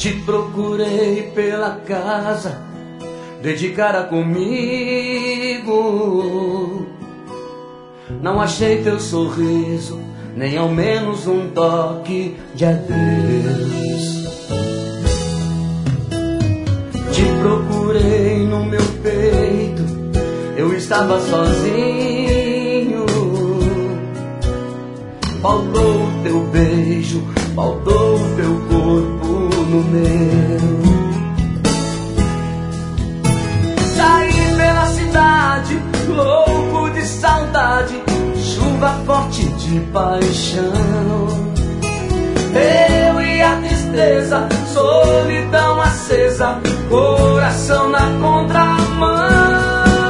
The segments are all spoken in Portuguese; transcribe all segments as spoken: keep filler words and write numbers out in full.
Te procurei pela casa, dedicada comigo. Não achei teu sorriso, nem ao menos um toque de adeus. Te procurei no meu peito, eu estava sozinho. Faltou o teu beijo, faltou o teu corpo no meu. Saí pela cidade, louco de saudade, chuva forte de paixão. Eu e a tristeza, solidão acesa, coração na contramão.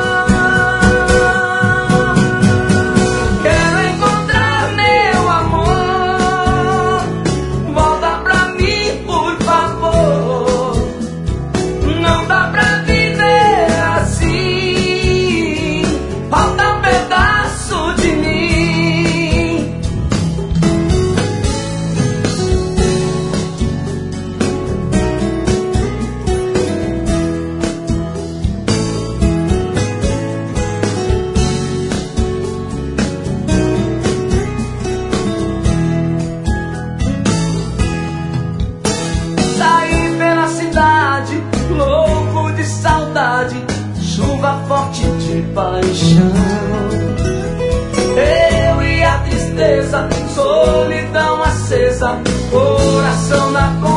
Chuva forte de paixão. Eu e a tristeza, solidão acesa, coração na